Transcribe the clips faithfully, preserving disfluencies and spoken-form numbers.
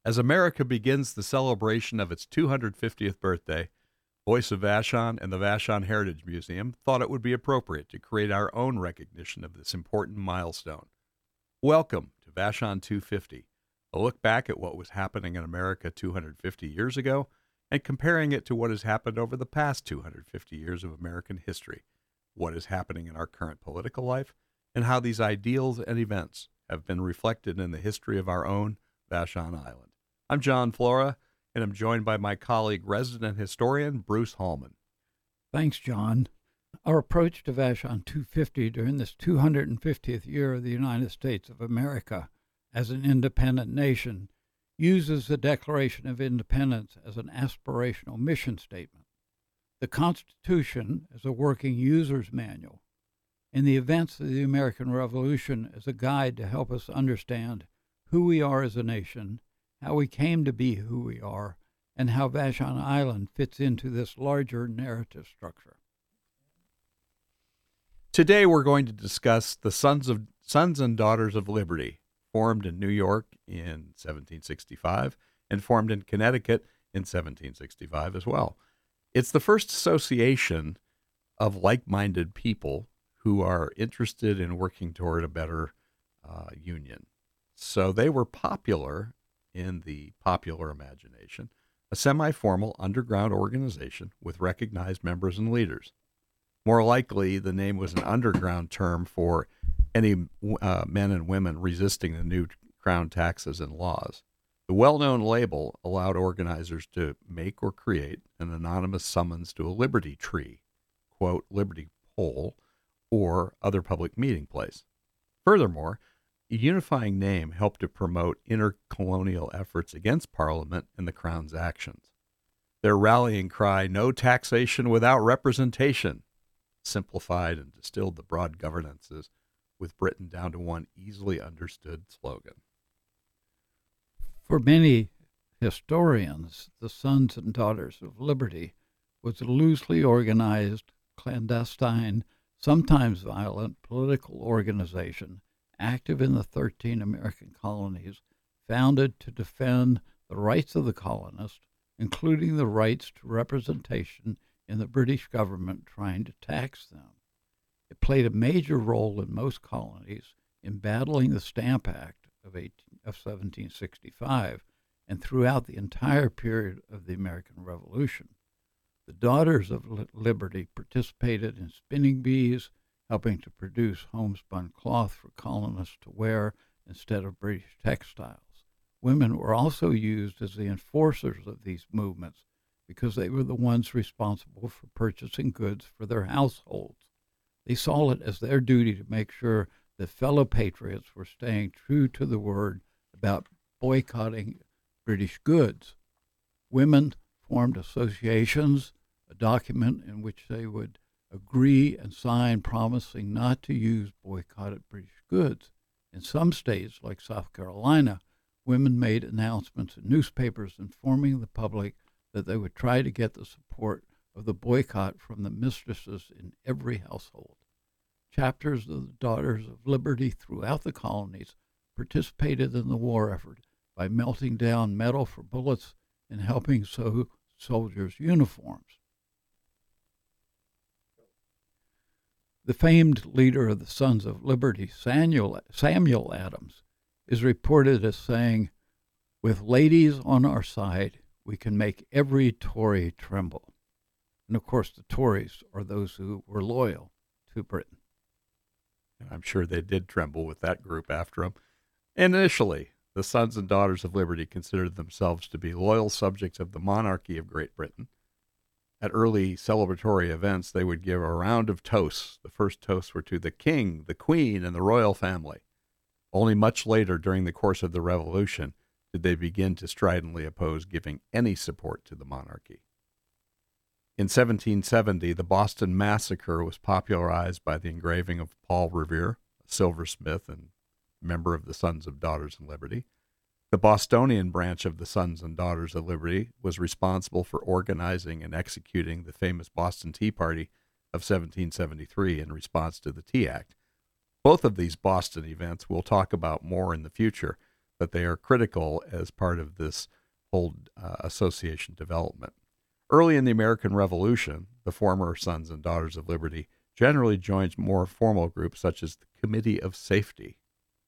As America begins the celebration of its two hundred fiftieth birthday, Voice of Vashon and the Vashon Heritage Museum thought it would be appropriate to create our own recognition of this important milestone. Welcome to Vashon two fifty, a look back at what was happening in America two hundred fifty years ago and comparing it to what has happened over the past two hundred fifty years of American history, what is happening in our current political life, and how these ideals and events have been reflected in the history of our own Vashon Island. I'm John Flora, and I'm joined by my colleague, resident historian Bruce Hallman. Thanks, John. Our approach to Vashon two fifty during this two hundred fiftieth year of the United States of America as an independent nation uses the Declaration of Independence as an aspirational mission statement, the Constitution as a working user's manual, and the events of the American Revolution as a guide to help us understand who we are as a nation, how we came to be who we are, and how Vashon Island fits into this larger narrative structure. Today we're going to discuss the Sons of Sons and Daughters of Liberty, formed in New York in seventeen sixty-five and formed in Connecticut in seventeen sixty-five as well. It's the first association of like-minded people who are interested in working toward a better uh, union. So they were popular in the popular imagination, a semi-formal underground organization with recognized members and leaders. More likely, the name was an underground term for any uh, men and women resisting the new crown taxes and laws. The well-known label allowed organizers to make or create an anonymous summons to a liberty tree, quote, liberty pole, or other public meeting place. Furthermore, a unifying name helped to promote intercolonial efforts against Parliament and the Crown's actions. Their rallying cry, "No taxation without representation," simplified and distilled the broad governances with Britain down to one easily understood slogan. For many historians, the Sons and Daughters of Liberty was a loosely organized, clandestine, sometimes violent political organization active in the thirteen American colonies, founded to defend the rights of the colonists, including the rights to representation in the British government trying to tax them. It played a major role in most colonies in battling the Stamp Act of, eighteen, of seventeen sixty-five and throughout the entire period of the American Revolution. The Daughters of Liberty participated in spinning bees, helping to produce homespun cloth for colonists to wear instead of British textiles. Women were also used as the enforcers of these movements because they were the ones responsible for purchasing goods for their households. They saw it as their duty to make sure that fellow patriots were staying true to the word about boycotting British goods. Women formed associations, a document in which they would agree and sign promising not to use boycotted British goods. In some states, like South Carolina, women made announcements in newspapers informing the public that they would try to get the support of the boycott from the mistresses in every household. Chapters of the Daughters of Liberty throughout the colonies participated in the war effort by melting down metal for bullets and helping sew soldiers' uniforms. The famed leader of the Sons of Liberty, Samuel, Samuel Adams, is reported as saying, "With ladies on our side, we can make every Tory tremble." And of course, the Tories are those who were loyal to Britain. And I'm sure they did tremble with that group after them. Initially, the Sons and Daughters of Liberty considered themselves to be loyal subjects of the monarchy of Great Britain. At early celebratory events, they would give a round of toasts. The first toasts were to the king, the queen, and the royal family. Only much later, during the course of the Revolution, did they begin to stridently oppose giving any support to the monarchy. In seventeen seventy, the Boston Massacre was popularized by the engraving of Paul Revere, a silversmith and member of the Sons of Daughters of Liberty. The Bostonian branch of the Sons and Daughters of Liberty was responsible for organizing and executing the famous Boston Tea Party of seventeen seventy-three in response to the Tea Act. Both of these Boston events we'll talk about more in the future, but they are critical as part of this whole uh, association development. Early in the American Revolution, the former Sons and Daughters of Liberty generally joined more formal groups such as the Committee of Safety.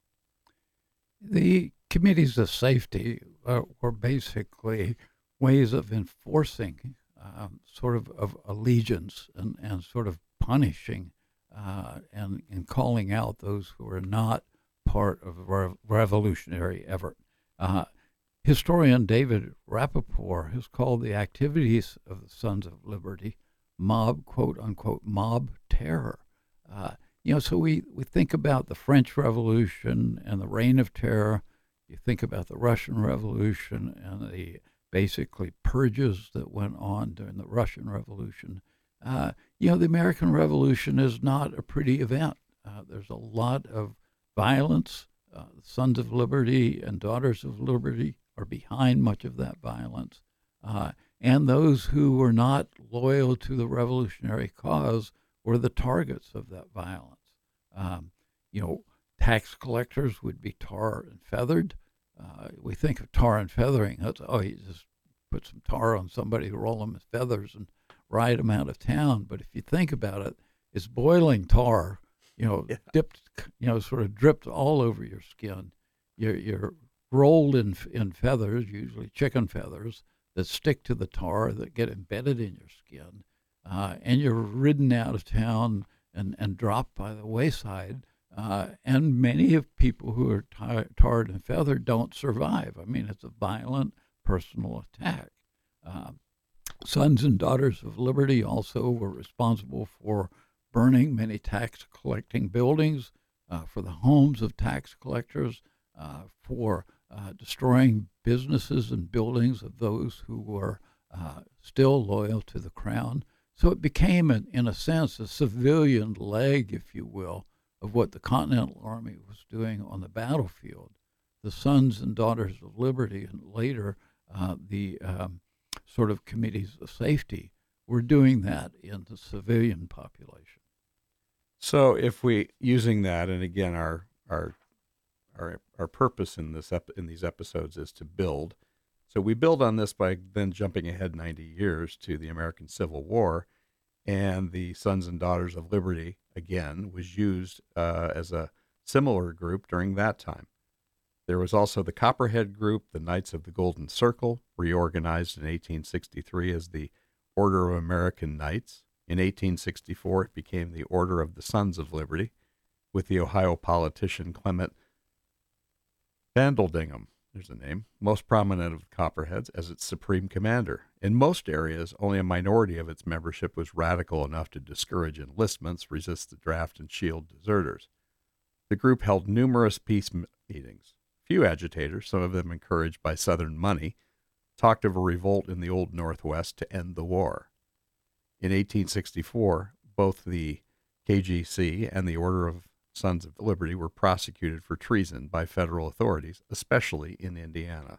The committees of safety uh, were basically ways of enforcing um, sort of, of allegiance and, and sort of punishing uh, and, and calling out those who are not part of the rev- revolutionary effort. Uh, historian David Rappaport has called the activities of the Sons of Liberty mob, quote unquote, mob terror. Uh, you know, so we, we think about the French Revolution and the Reign of Terror. You think about the Russian Revolution and the basically purges that went on during the Russian Revolution. Uh, you know, the American Revolution is not a pretty event. Uh, there's a lot of violence. Uh, the Sons of Liberty and Daughters of Liberty are behind much of that violence. Uh, and those who were not loyal to the revolutionary cause were the targets of that violence. Um, you know, tax collectors would be tar and feathered. Uh, we think of tar and feathering. That's, oh, you just put some tar on somebody, roll them with feathers, and ride them out of town. But if you think about it, it's boiling tar, you know, yeah. dipped, you know, sort of dripped all over your skin. You're, you're rolled in in feathers, usually chicken feathers, that stick to the tar, that get embedded in your skin, uh, and you're ridden out of town and, and dropped by the wayside. Uh, and many of people who are tar- tarred and feathered don't survive. I mean, it's a violent personal attack. Uh, Sons and Daughters of Liberty also were responsible for burning many tax collecting buildings, uh, for the homes of tax collectors, uh, for uh, destroying businesses and buildings of those who were uh, still loyal to the crown. So it became, in, in a sense, a civilian leg, if you will, of what the Continental Army was doing on the battlefield. The Sons and Daughters of Liberty, and later uh, the um, sort of committees of safety, were doing that in the civilian population. So if we, using that, and again, our our our our purpose in this ep- in these episodes is to build. So we build on this by then jumping ahead ninety years to the American Civil War, and the Sons and Daughters of Liberty, again, was used uh, as a similar group during that time. There was also the Copperhead Group, the Knights of the Golden Circle, reorganized in eighteen sixty-three as the Order of American Knights. In eighteen sixty-four, it became the Order of the Sons of Liberty, with the Ohio politician Clement Vandeldingham, there's a name, most prominent of the Copperheads, as its supreme commander. In most areas, only a minority of its membership was radical enough to discourage enlistments, resist the draft, and shield deserters. The group held numerous peace meetings. Few agitators, some of them encouraged by Southern money, talked of a revolt in the Old Northwest to end the war. In eighteen sixty-four, both the K G C and the Order of Sons of Liberty were prosecuted for treason by federal authorities, especially in Indiana.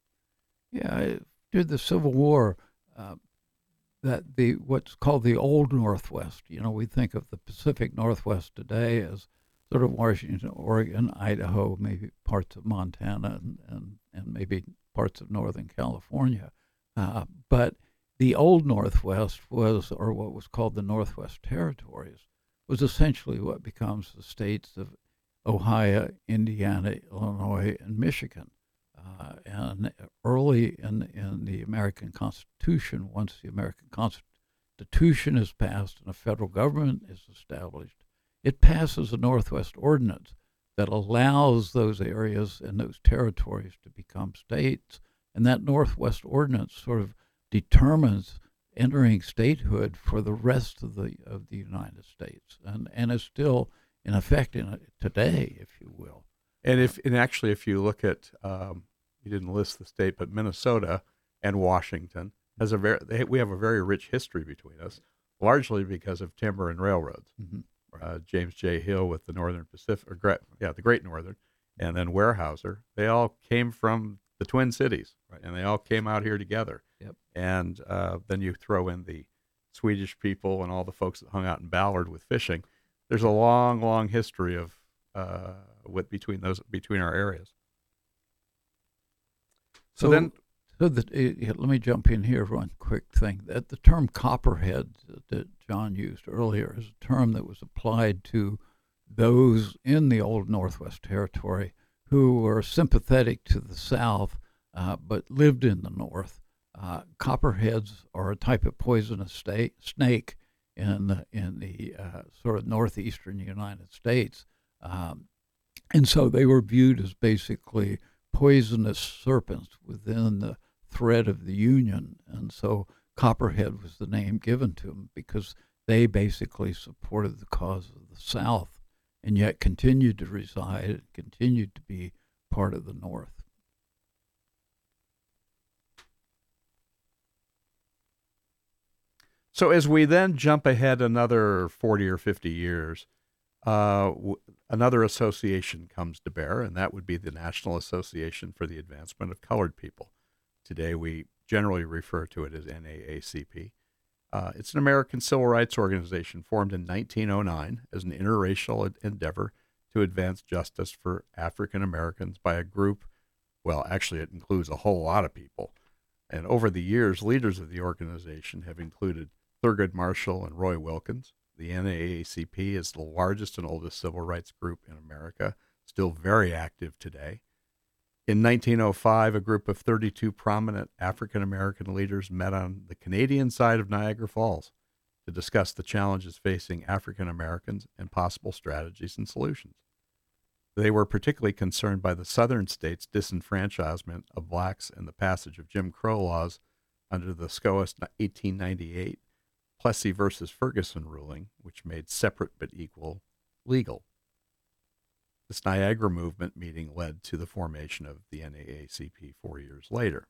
Yeah, during the Civil War, uh, that the what's called the Old Northwest. You know, we think of the Pacific Northwest today as sort of Washington, Oregon, Idaho, maybe parts of Montana, and and, and maybe parts of Northern California. Uh, but the Old Northwest was, or what was called the Northwest Territories, was essentially what becomes the states of Ohio, Indiana, Illinois, and Michigan. Uh, and early in, in the American Constitution, once the American Constitution is passed and a federal government is established, it passes a Northwest Ordinance that allows those areas and those territories to become states. And that Northwest Ordinance sort of determines entering statehood for the rest of the of the United States, and and is still in effect in it today, if you will. And if and actually, if you look at, um, you didn't list the state, but Minnesota and Washington has a very they, we have a very rich history between us, largely because of timber and railroads. Mm-hmm. Right. Uh, James J. Hill with the Northern Pacific, or yeah, the Great Northern, and then Weyerhaeuser. They all came from the Twin Cities, right, and they all came out here together. Yep. And uh, then you throw in the Swedish people and all the folks that hung out in Ballard with fishing. There's a long, long history of uh, with between those between our areas. So, So, then, so that uh, let me jump in here for one quick thing. That the term copperhead that, that John used earlier is a term that was applied to those in the old Northwest Territory who were sympathetic to the South uh, but lived in the North. Uh, copperheads are a type of poisonous sta- snake in the, in the uh, sort of northeastern United States. Um, and so they were viewed as basically poisonous serpents within the thread of the Union. And so Copperhead was the name given to them because they basically supported the cause of the South and yet continued to reside and continued to be part of the North. so as we then jump ahead another forty or fifty years, uh, w- another association comes to bear, and that would be the National Association for the Advancement of Colored People. Today, we generally refer to it as N double A C P. Uh, it's an American civil rights organization formed in nineteen oh nine as an interracial ed- endeavor to advance justice for African Americans by a group, well, actually, it includes a whole lot of people. And over the years, leaders of the organization have included Thurgood Marshall and Roy Wilkins. The N double A C P is the largest and oldest civil rights group in America, still very active today. In nineteen oh five, a group of thirty-two prominent African American leaders met on the Canadian side of Niagara Falls to discuss the challenges facing African Americans and possible strategies and solutions. They were particularly concerned by the southern states' disenfranchisement of blacks and the passage of Jim Crow laws under the SCOAS eighteen ninety-eight Plessy versus Ferguson ruling, which made separate but equal legal. This Niagara movement meeting led to the formation of the N double A C P four years later.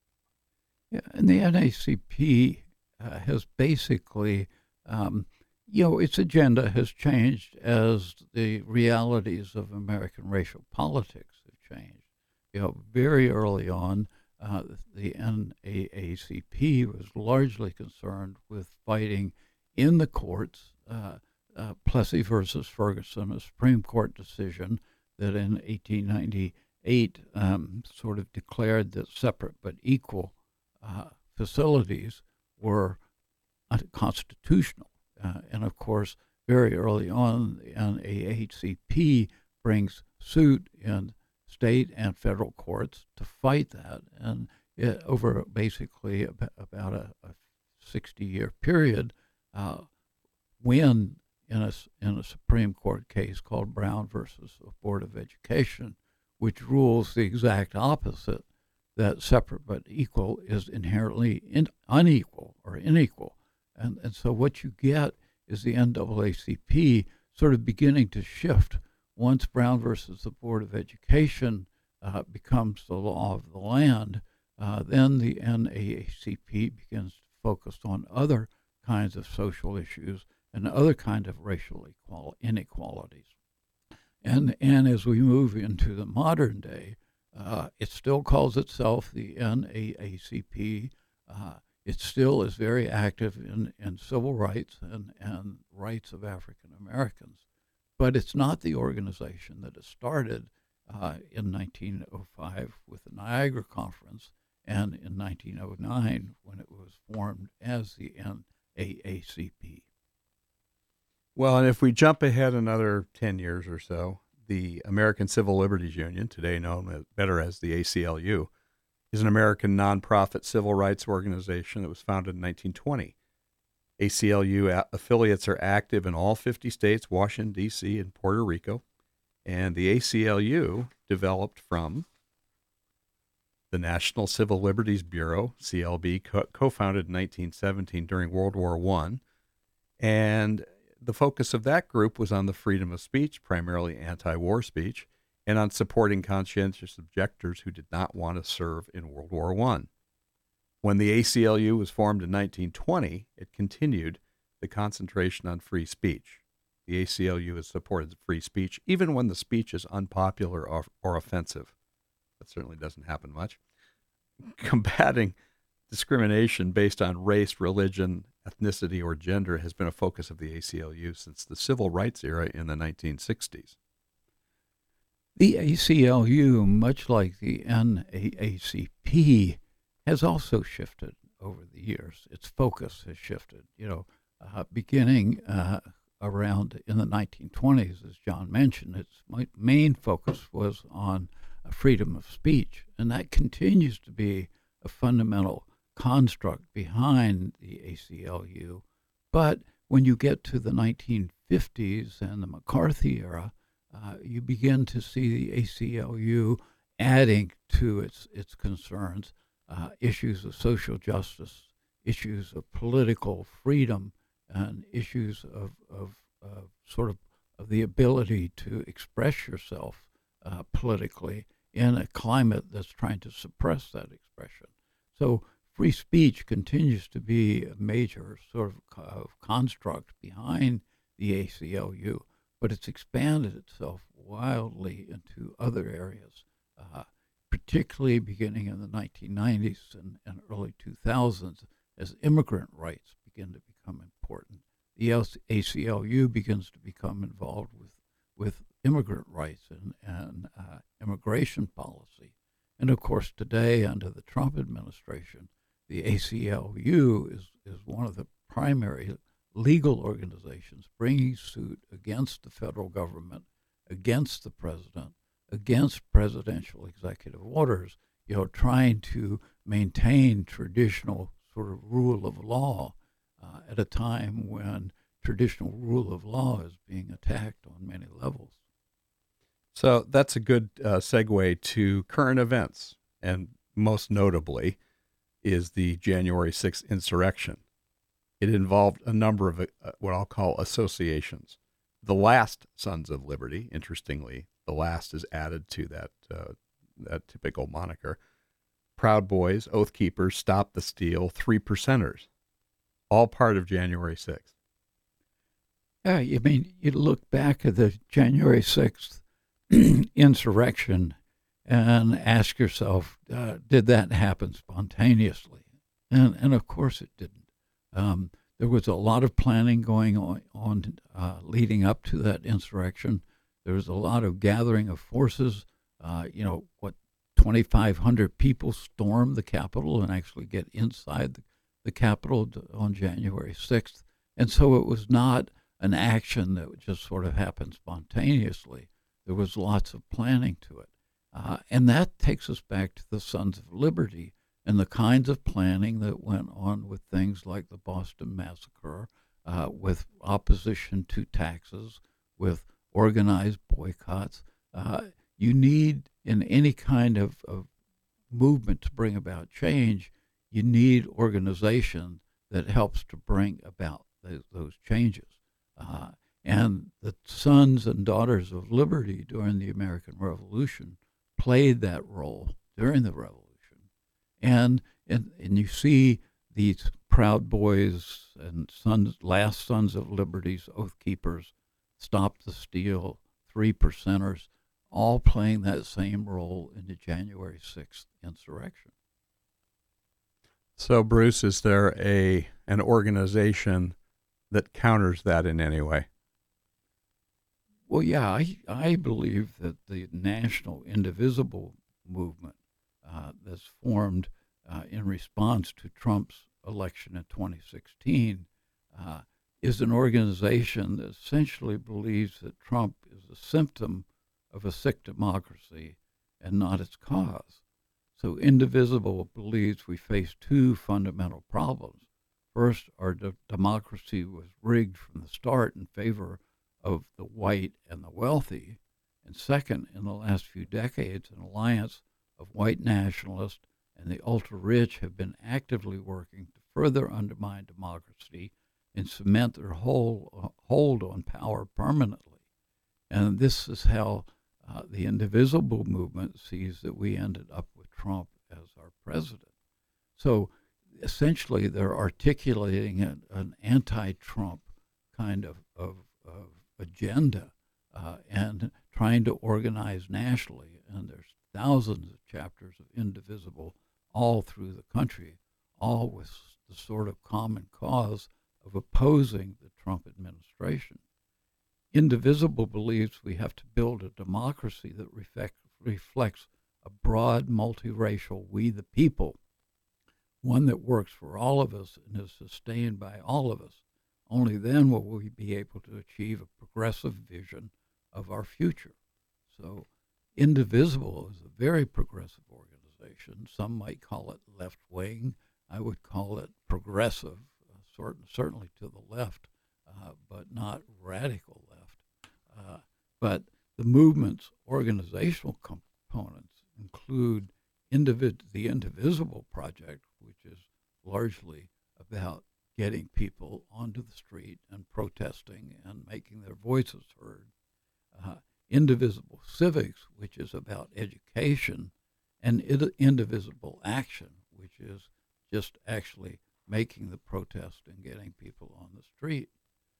Yeah, and the N double A C P uh, has basically, um, you know, its agenda has changed as the realities of American racial politics have changed. You know, very early on, uh, the N double A C P was largely concerned with fighting in the courts. Uh, uh, Plessy versus Ferguson, a Supreme Court decision that in eighteen ninety-eight um, sort of declared that separate but equal uh, facilities were unconstitutional. Uh, and of course, very early on, the N double A C P brings suit in state and federal courts to fight that. And it, over basically about, about a, a sixty-year period, uh, win in a, in a Supreme Court case called Brown versus the Board of Education, which rules the exact opposite, that separate but equal is inherently in, unequal or unequal. And, and so what you get is the N double A C P sort of beginning to shift. Once Brown versus the Board of Education uh, becomes the law of the land, uh, then the N double A C P begins to focus on other kinds of social issues and other kinds of racial equal- inequalities. And, and as we move into the modern day, uh, it still calls itself the N double A C P. Uh, it still is very active in, in civil rights and, and rights of African Americans. But it's not the organization that has started uh, in nineteen oh five with the Niagara Conference and in nineteen oh nine when it was formed as the N double A C P. Well, and if we jump ahead another ten years or so, the American Civil Liberties Union, today known as, better as the A C L U, is an American nonprofit civil rights organization that was founded in nineteen twenty. A C L U a- affiliates are active in all fifty states, Washington, D C, and Puerto Rico. And the A C L U developed from the National Civil Liberties Bureau, C L B, co- co-founded in nineteen seventeen during World War One. And the focus of that group was on the freedom of speech, primarily anti-war speech, and on supporting conscientious objectors who did not want to serve in World War One. When the A C L U was formed in nineteen twenty, it continued the concentration on free speech. The A C L U has supported free speech, even when the speech is unpopular or, or offensive. That certainly doesn't happen much. Combating discrimination based on race, religion, ethnicity, or gender has been a focus of the A C L U since the civil rights era in the nineteen sixties. The A C L U, much like the N double A C P, has also shifted over the years. Its focus has shifted, you know, uh, beginning uh, around in the nineteen twenties, as John mentioned. Its main focus was on uh, freedom of speech, and that continues to be a fundamental construct behind the A C L U. But when you get to the nineteen fifties and the McCarthy era, uh, you begin to see the A C L U adding to its its concerns uh, issues of social justice, issues of political freedom, and issues of, of uh, sort of, of the ability to express yourself uh, politically in a climate that's trying to suppress that expression. So free speech continues to be a major sort of, of construct behind the A C L U, but it's expanded itself wildly into other areas, uh, particularly beginning in the nineteen nineties and, and early two thousands as immigrant rights begin to become important. The A C L U begins to become involved with, with immigrant rights and, and uh, immigration policy. And of course, today, under the Trump administration, the A C L U is, is one of the primary legal organizations bringing suit against the federal government, against the president, against presidential executive orders, you know, trying to maintain traditional sort of rule of law uh, at a time when traditional rule of law is being attacked on many levels. So that's a good uh, segue to current events, and most notably is the January sixth insurrection. It involved a number of uh, what I'll call associations. The last Sons of Liberty, interestingly, the last is added to that uh, that typical moniker. Proud Boys, Oath Keepers, Stop the Steal, Three Percenters, all part of January sixth. Yeah, you mean you look back at the January sixth insurrection and ask yourself, uh, did that happen spontaneously? And and of course it didn't. Um, there was a lot of planning going on, on uh, leading up to that insurrection. There was a lot of gathering of forces. Uh, you know, what, twenty-five hundred people stormed the Capitol and actually get inside the, the Capitol on January sixth. And so it was not an action that just sort of happened spontaneously. There was lots of planning to it. Uh, and that takes us back to the Sons of Liberty and the kinds of planning that went on with things like the Boston Massacre, uh, with opposition to taxes, with organized boycotts. Uh, you need, in any kind of, of movement to bring about change, you need organization that helps to bring about th- those changes. Uh, and the Sons and Daughters of Liberty during the American Revolution played that role during the Revolution. And, and and you see these Proud Boys and sons, last Sons of Liberty's Oath Keepers, Stop the Steal, Three Percenters, all playing that same role in the January sixth insurrection. So, Bruce, is there a an organization that counters that in any way? Well, yeah, I, I believe that the National Indivisible movement uh, that's formed uh, in response to Trump's election in twenty sixteen uh, is an organization that essentially believes that Trump is a symptom of a sick democracy and not its cause. So Indivisible believes we face two fundamental problems. First, our de- democracy was rigged from the start in favor of the white and the wealthy. And second, in the last few decades, an alliance of white nationalists and the ultra-rich have been actively working to further undermine democracy and cement their whole, uh, hold on power permanently. And this is how uh, the Indivisible movement sees that we ended up with Trump as our president. So essentially, they're articulating an, an anti-Trump kind of, of, of agenda uh, and trying to organize nationally. And there's thousands of chapters of Indivisible all through the country, all with the sort of common cause of opposing the Trump administration. Indivisible believes we have to build a democracy that reflect, reflects a broad, multiracial we the people, one that works for all of us and is sustained by all of us. Only then will we be able to achieve a progressive vision of our future. So Indivisible is a very progressive organization. Some might call it left-wing. I would call it progressive, uh, sort, certainly to the left, uh, but not radical left. Uh, but the movement's organizational components include individ- the Indivisible Project, which is largely about getting people onto the street and protesting and making their voices heard. Uh, Indivisible Civics, which is about education, and id- Indivisible Action, which is just actually making the protest and getting people on the street.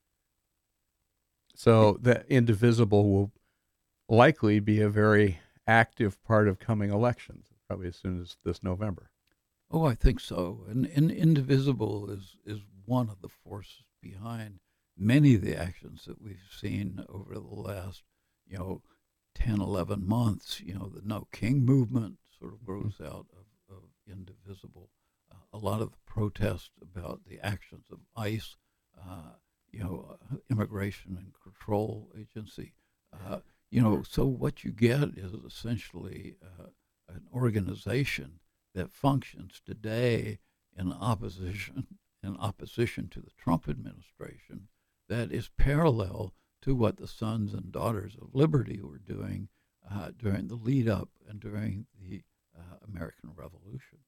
So the Indivisible will likely be a very active part of coming elections, probably as soon as this November. Oh, I think so. And, and Indivisible is, is one of the forces behind many of the actions that we've seen over the last, you know, ten, eleven months. You know, the No King movement sort of grows mm-hmm. out of, of Indivisible. Uh, a lot of the protests about the actions of ICE, uh, you know, uh, Immigration and Control Agency. Uh, you know, so what you get is essentially uh, an organization that functions today in opposition in opposition to the Trump administration that is parallel to what the Sons and Daughters of Liberty were doing uh, during the lead up and during the uh, American Revolution.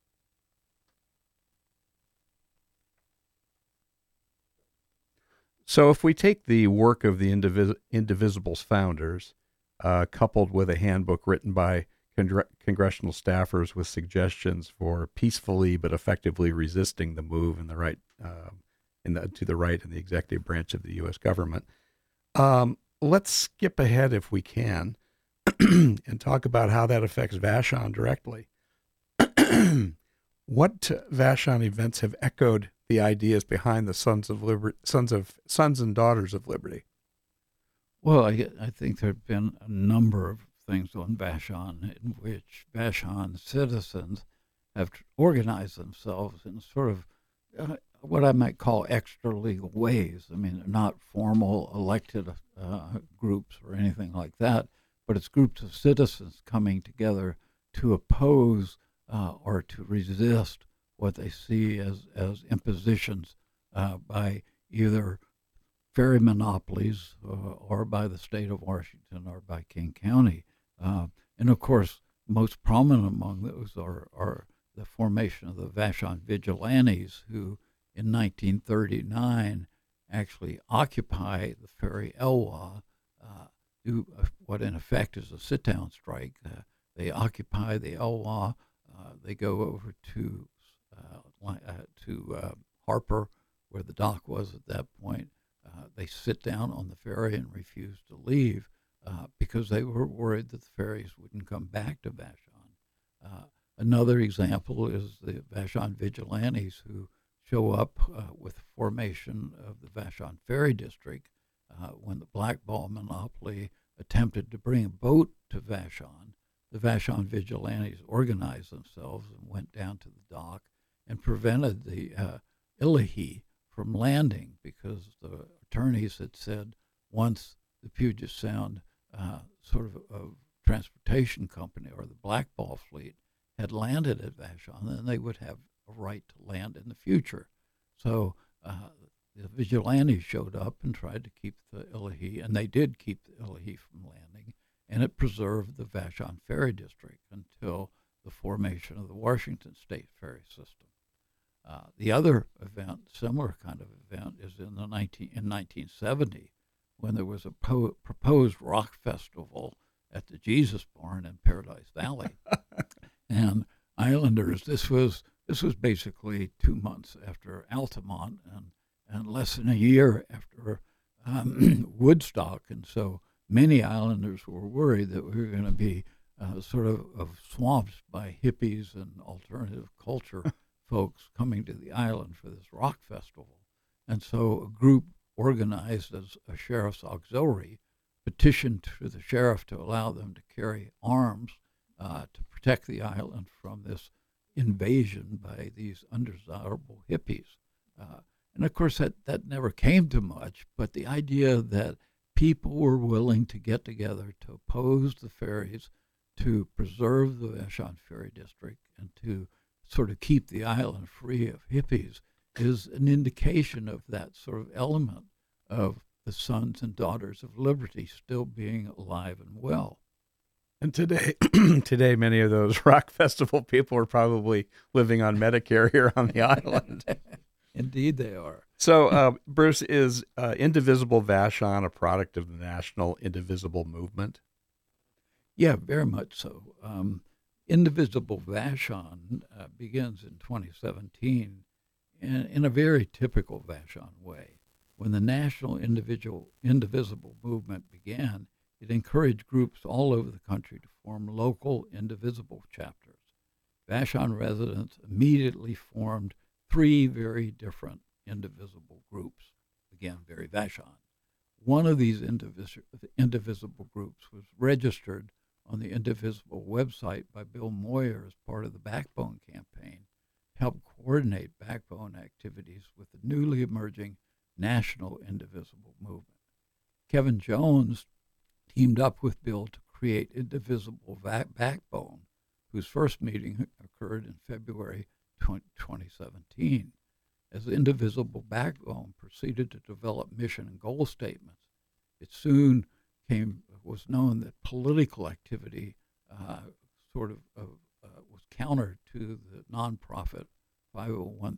So if we take the work of the Indivis- Indivisible's founders, uh, coupled with a handbook written by Congre- congressional staffers with suggestions for peacefully but effectively resisting the move in the right, uh, in the, to the right in the executive branch of the U S government. Um, let's skip ahead if we can and talk about how that affects Vashon directly. What Vashon events have echoed the ideas behind the Sons of Liber- Sons of Sons and Daughters of Liberty? Well, I, I think there have been a number of things on Vashon in which Vashon citizens have organized themselves in sort of uh, what I might call extra legal ways. I mean, they're not formal elected uh, groups or anything like that, but it's groups of citizens coming together to oppose uh, or to resist what they see as, as impositions uh, by either ferry monopolies uh, or by the state of Washington or by King County. Uh, and of course, most prominent among those are, are the formation of the Vashon Vigilantes, who in nineteen thirty-nine actually occupy the ferry Elwha, uh, do what in effect is a sit-down strike. Uh, they occupy the Elwha. Uh, they go over to uh, uh, to uh, Harper, where the dock was at that point. Uh, they sit down on the ferry and refuse to leave uh, because they were worried that the ferries wouldn't come back to Vashon. Uh, another example is the Vashon Vigilantes, who show up uh, with the formation of the Vashon Ferry District uh, when the blackball monopoly attempted to bring a boat to Vashon. The Vashon Vigilantes organized themselves and went down to the dock and prevented the uh, Illahee from landing because the attorneys had said once the Puget Sound uh, sort of, of transportation company or the blackball fleet had landed at Vashon, then they would have a right to land in the future. So uh, the Vigilantes showed up and tried to keep the Illahee, and they did keep the Illahee from landing, and it preserved the Vashon Ferry District until the formation of the Washington State Ferry System. Uh, the other event, similar kind of event, is in the nineteen in nineteen seventy, when there was a po- proposed rock festival at the Jesus Barn in Paradise Valley, and Islanders. This was this was basically two months after Altamont, and and less than a year after um, Woodstock, and so many Islanders were worried that we were going to be uh, sort of, of swamped by hippies and alternative culture folks coming to the island for this rock festival. And so a group organized as a sheriff's auxiliary, petitioned to the sheriff to allow them to carry arms uh, to protect the island from this invasion by these undesirable hippies. Uh, and of course, that, that never came to much, but the idea that people were willing to get together to oppose the ferries, to preserve the Vashon Ferry District, and to sort of keep the island free of hippies is an indication of that sort of element of the Sons and Daughters of Liberty still being alive and well. And today, today, many of those rock festival people are probably living on Medicare here on the island. Indeed, they are. So, uh, Bruce, is uh, Indivisible Vashon a product of the National Indivisible Movement? Yeah, very much so. Um, Indivisible Vashon uh, begins in twenty seventeen in, in a very typical Vashon way. When the National Individual Indivisible Movement began, it encouraged groups all over the country to form local indivisible chapters. Vashon residents immediately formed three very different indivisible groups, again, very Vashon. One of these indivis- indivisible groups was registered on the Indivisible website by Bill Moyer as part of the Backbone campaign, to help coordinate Backbone activities with the newly emerging National Indivisible movement. Kevin Jones teamed up with Bill to create Indivisible Va- Backbone, whose first meeting occurred in February twenty seventeen. As the Indivisible Backbone proceeded to develop mission and goal statements, it soon came was known that political activity uh, sort of uh, uh, was counter to the nonprofit five oh one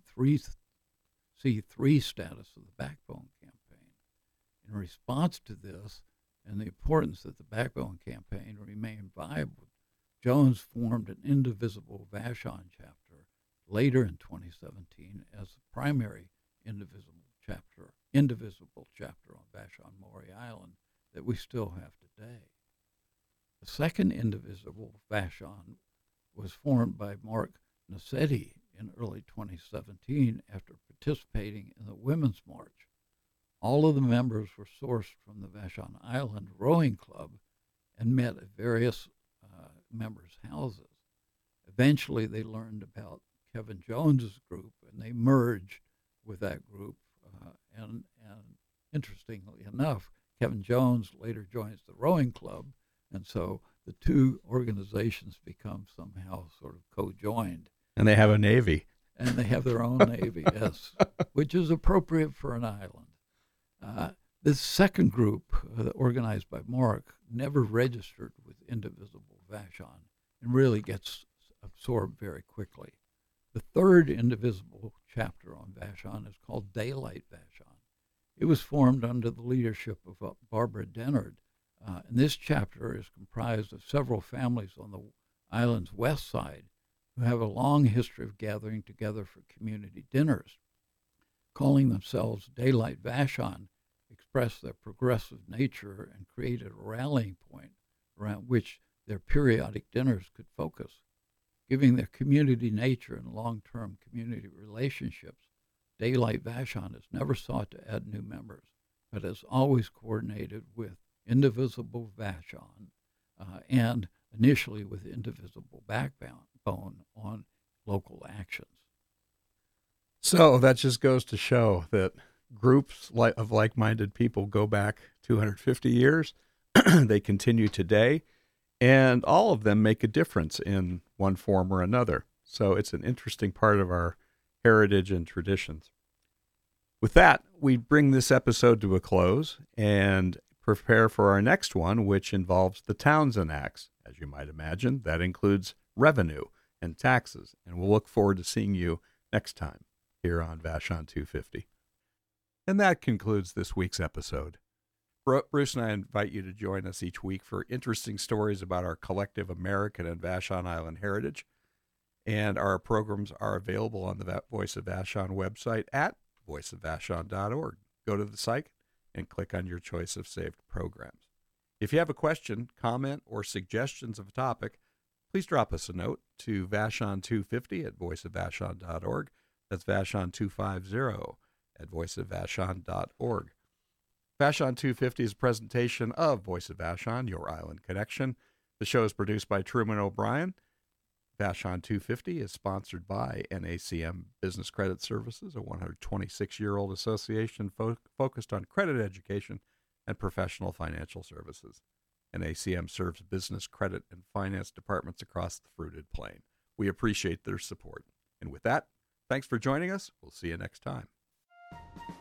c three status of the Backbone campaign. In response to this and the importance that the Backbone campaign remain viable, Jones formed an Indivisible Vashon chapter later in twenty seventeen as the primary indivisible chapter, indivisible chapter on Vashon Maury Island that we still have today. The second Indivisible Vashon was formed by Mark Nassetti in early twenty seventeen after participating in the Women's March. All of the members were sourced from the Vashon Island Rowing Club and met at various uh, members' houses. Eventually, they learned about Kevin Jones's group, and they merged with that group. Uh, and, and interestingly enough, Kevin Jones later joins the Rowing Club, and so the two organizations become somehow sort of co-joined. And they have a navy. And they have their own navy, yes, which is appropriate for an island. Uh, this second group, uh, organized by Mark, never registered with Indivisible Vashon and really gets absorbed very quickly. The third Indivisible chapter on Vashon is called Daylight Vashon. It was formed under the leadership of uh, Barbara Dennard, uh, and this chapter is comprised of several families on the island's west side who have a long history of gathering together for community dinners. Calling themselves Daylight Vashon, expressed their progressive nature and created a rallying point around which their periodic dinners could focus. Giving their community nature and long-term community relationships, Daylight Vashon has never sought to add new members, but has always coordinated with Indivisible Vashon uh, and initially with Indivisible Backbone on local actions. So that just goes to show that groups like, of like-minded people go back two hundred fifty years. They continue today, and all of them make a difference in one form or another. So it's an interesting part of our heritage and traditions. With that, we bring this episode to a close and prepare for our next one, which involves the Townsend Acts. As you might imagine, that includes revenue and taxes, and we'll look forward to seeing you next time here on Vashon two fifty. And that concludes this week's episode. Bruce and I invite you to join us each week for interesting stories about our collective American and Vashon Island heritage. And our programs are available on the Voice of Vashon website at voice of vashon dot org. Go to the site and click on your choice of saved programs. If you have a question, comment, or suggestions of a topic, please drop us a note to Vashon two fifty at voice of vashon dot org. That's Vashon two fifty at voice of vashon dot org. Vashon two fifty is a presentation of Voice of Vashon, Your Island Connection. The show is produced by Truman O'Brien. Vashon two fifty is sponsored by N A C M Business Credit Services, a one hundred twenty-six-year-old association fo- focused on credit education and professional financial services. N A C M serves business, credit, and finance departments across the Fruited Plain. We appreciate their support. And with that, thanks for joining us. We'll see you next time.